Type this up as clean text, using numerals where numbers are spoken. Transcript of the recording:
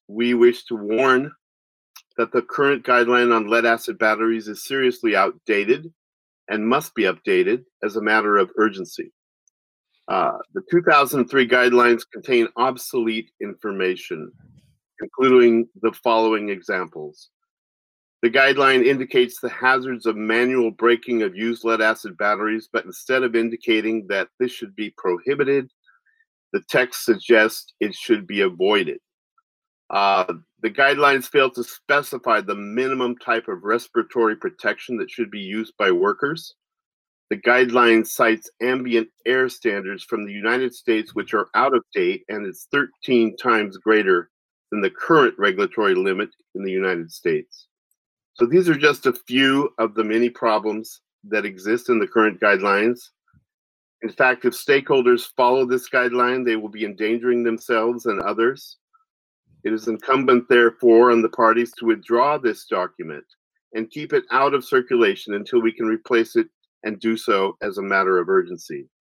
we wish to warn that the current guideline on lead-acid batteries is seriously outdated and must be updated as a matter of urgency. The 2003 guidelines contain obsolete information, including the following examples. The guideline indicates the hazards of manual braking of used lead-acid batteries, but instead of indicating that this should be prohibited, the text suggests it should be avoided. The guidelines fail to specify the minimum type of respiratory protection that should be used by workers. The guideline cites ambient air standards from the United States, which are out of date, and it's 13 times greater than the current regulatory limit in the United States. So these are just a few of the many problems that exist in the current guidelines. In fact, if stakeholders follow this guideline, they will be endangering themselves and others. It is incumbent, therefore, on the parties to withdraw this document and keep it out of circulation until we can replace it and do so as a matter of urgency.